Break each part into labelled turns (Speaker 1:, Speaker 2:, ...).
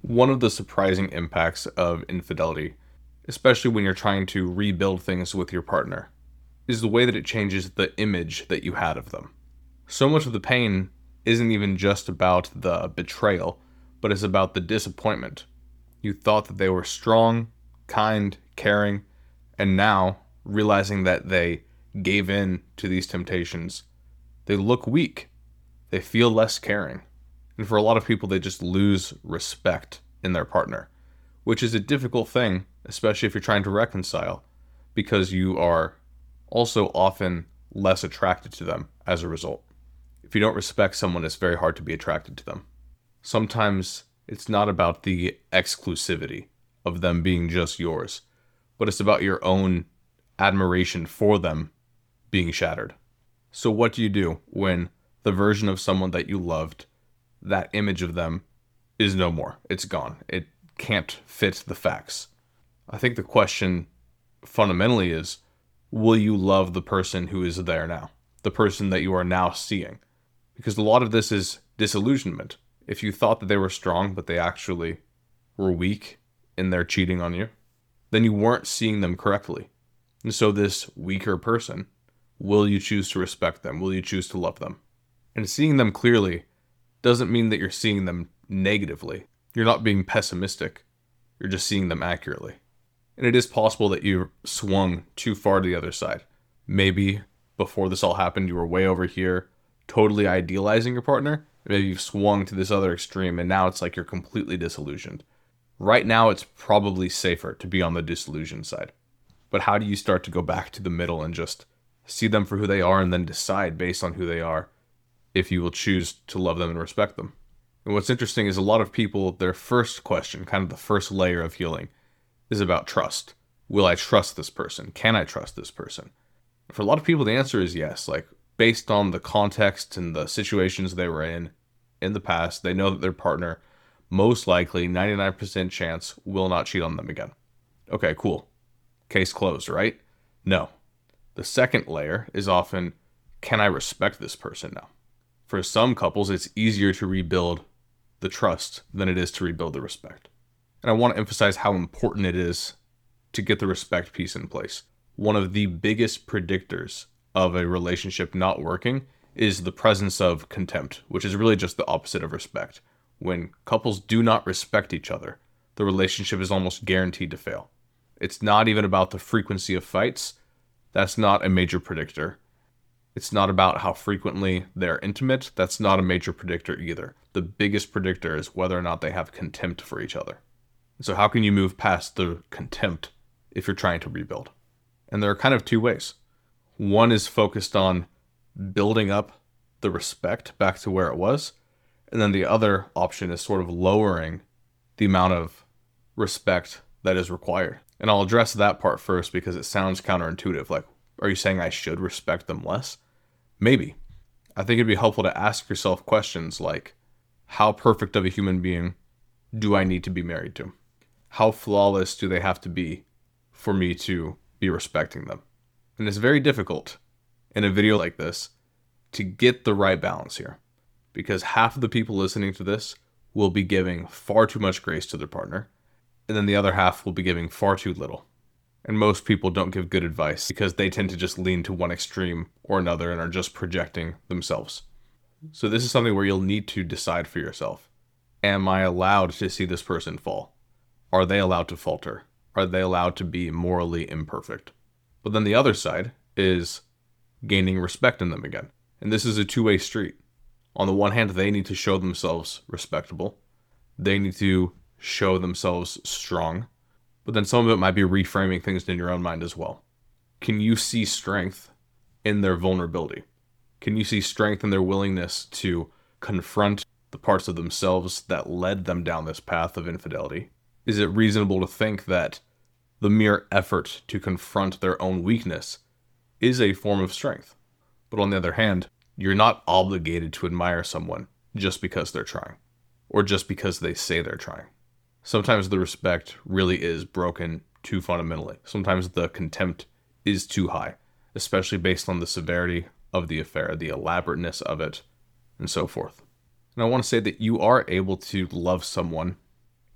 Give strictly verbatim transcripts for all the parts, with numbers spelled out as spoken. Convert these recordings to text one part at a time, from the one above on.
Speaker 1: One of the surprising impacts of infidelity, especially when you're trying to rebuild things with your partner, is the way that it changes the image that you had of them. So much of the pain isn't even just about the betrayal, but it's about the disappointment. You thought that they were strong, kind, caring, and now, realizing that they gave in to these temptations, they look weak. They feel less caring. And for a lot of people, they just lose respect in their partner, which is a difficult thing, especially if you're trying to reconcile, because you are also often less attracted to them as a result. If you don't respect someone, it's very hard to be attracted to them. Sometimes it's not about the exclusivity of them being just yours, but it's about your own admiration for them being shattered. So what do you do when the version of someone that you loved, that image of them, is no more? It's gone. It can't fit the facts. I think the question fundamentally is, will you love the person who is there now? The person that you are now seeing? Because a lot of this is disillusionment. If you thought that they were strong, but they actually were weak in their cheating on you, then you weren't seeing them correctly. And so this weaker person, will you choose to respect them? Will you choose to love them? And seeing them clearly doesn't mean that you're seeing them negatively. You're not being pessimistic. You're just seeing them accurately. And it is possible that you swung too far to the other side. Maybe before this all happened, you were way over here, totally idealizing your partner. Maybe you've swung to this other extreme, and now it's like you're completely disillusioned. Right now, it's probably safer to be on the disillusioned side. But how do you start to go back to the middle and just see them for who they are and then decide based on who they are if you will choose to love them and respect them? And what's interesting is a lot of people, their first question, kind of the first layer of healing, is about trust. Will I trust this person? Can I trust this person? For a lot of people, the answer is yes. Like, based on the context and the situations they were in in the past, they know that their partner, most likely, ninety-nine percent chance, will not cheat on them again. Okay, cool. Case closed, right? No. The second layer is often, can I respect this person now? For some couples, it's easier to rebuild the trust than it is to rebuild the respect. And I want to emphasize how important it is to get the respect piece in place. One of the biggest predictors of a relationship not working is the presence of contempt, which is really just the opposite of respect. When couples do not respect each other, the relationship is almost guaranteed to fail. It's not even about the frequency of fights. That's not a major predictor. It's not about how frequently they're intimate. That's not a major predictor either. The biggest predictor is whether or not they have contempt for each other. So how can you move past the contempt if you're trying to rebuild? And there are kind of two ways. One is focused on building up the respect back to where it was. And then the other option is sort of lowering the amount of respect that is required. And I'll address that part first because it sounds counterintuitive. Like, are you saying I should respect them less? Maybe. I think it'd be helpful to ask yourself questions like, how perfect of a human being do I need to be married to? How flawless do they have to be for me to be respecting them? And it's very difficult in a video like this to get the right balance here, because half of the people listening to this will be giving far too much grace to their partner, and then the other half will be giving far too little. And most people don't give good advice because they tend to just lean to one extreme or another and are just projecting themselves. So this is something where you'll need to decide for yourself. Am I allowed to see this person fall? Are they allowed to falter? Are they allowed to be morally imperfect? But then the other side is gaining respect in them again. And this is a two-way street. On the one hand, they need to show themselves respectable. They need to show themselves strong. But then some of it might be reframing things in your own mind as well. Can you see strength in their vulnerability? Can you see strength in their willingness to confront the parts of themselves that led them down this path of infidelity? Is it reasonable to think that the mere effort to confront their own weakness is a form of strength? But on the other hand, you're not obligated to admire someone just because they're trying, or just because they say they're trying. Sometimes the respect really is broken too fundamentally. Sometimes the contempt is too high, especially based on the severity of the affair, the elaborateness of it, and so forth. And I want to say that you are able to love someone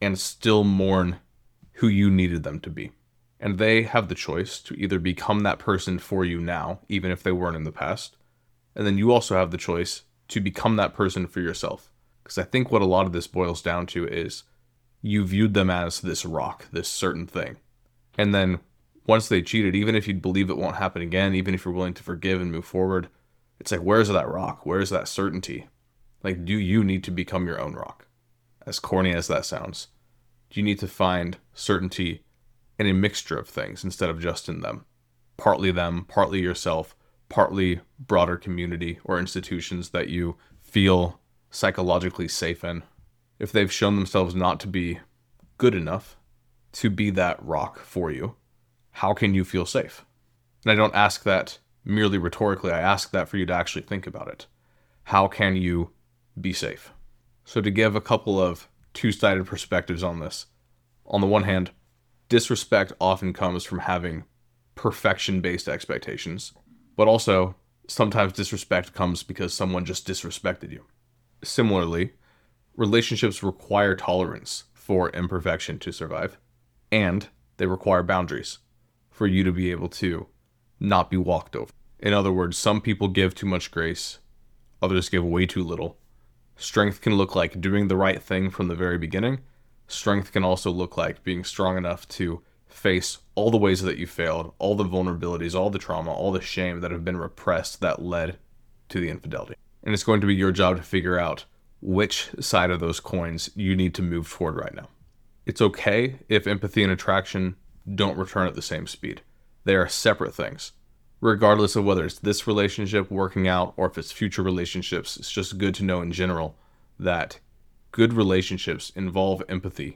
Speaker 1: and still mourn who you needed them to be. And they have the choice to either become that person for you now, even if they weren't in the past, and then you also have the choice to become that person for yourself. Because I think what a lot of this boils down to is you viewed them as this rock, this certain thing. And then once they cheated, even if you believe it won't happen again, even if you're willing to forgive and move forward, it's like, where's that rock? Where's that certainty? Like, do you need to become your own rock? As corny as that sounds, do you need to find certainty in a mixture of things instead of just in them? Partly them, partly yourself, partly broader community or institutions that you feel psychologically safe in. If they've shown themselves not to be good enough to be that rock for you, how can you feel safe? And I don't ask that merely rhetorically. I ask that for you to actually think about it. How can you be safe? So to give a couple of two-sided perspectives on this. On the one hand, disrespect often comes from having perfection-based expectations, but also sometimes disrespect comes because someone just disrespected you. Similarly, relationships require tolerance for imperfection to survive, and they require boundaries for you to be able to not be walked over. In other words, some people give too much grace, others give way too little. Strength can look like doing the right thing from the very beginning. Strength can also look like being strong enough to face all the ways that you failed, all the vulnerabilities, all the trauma, all the shame that have been repressed that led to the infidelity. And it's going to be your job to figure out which side of those coins you need to move toward right now. It's okay if empathy and attraction don't return at the same speed. They are separate things. Regardless of whether it's this relationship working out or if it's future relationships, it's just good to know in general that good relationships involve empathy,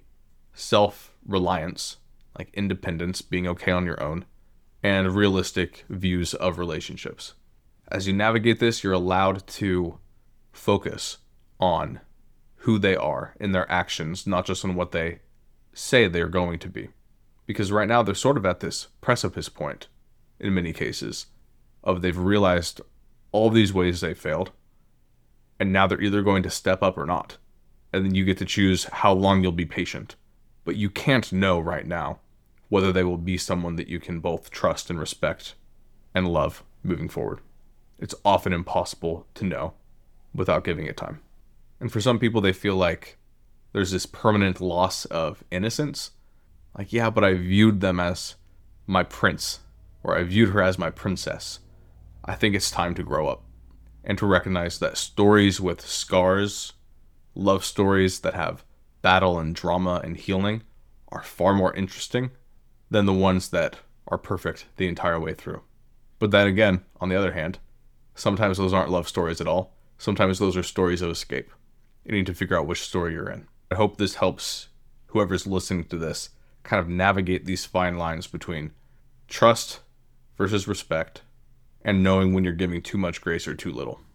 Speaker 1: self-reliance, like independence, being okay on your own, and realistic views of relationships. As you navigate this, you're allowed to focus on who they are in their actions, not just on what they say they're going to be. Because right now they're sort of at this precipice point, in many cases, of they've realized all these ways they failed, and now they're either going to step up or not. And then you get to choose how long you'll be patient. But you can't know right now whether they will be someone that you can both trust and respect and love moving forward. It's often impossible to know without giving it time. And for some people, they feel like there's this permanent loss of innocence. Like, yeah, but I viewed them as my prince, or I viewed her as my princess. I think it's time to grow up and to recognize that stories with scars, love stories that have battle and drama and healing, are far more interesting than the ones that are perfect the entire way through. But then again, on the other hand, sometimes those aren't love stories at all. Sometimes those are stories of escape. You need to figure out which story you're in. I hope this helps whoever's listening to this kind of navigate these fine lines between trust versus respect and knowing when you're giving too much grace or too little.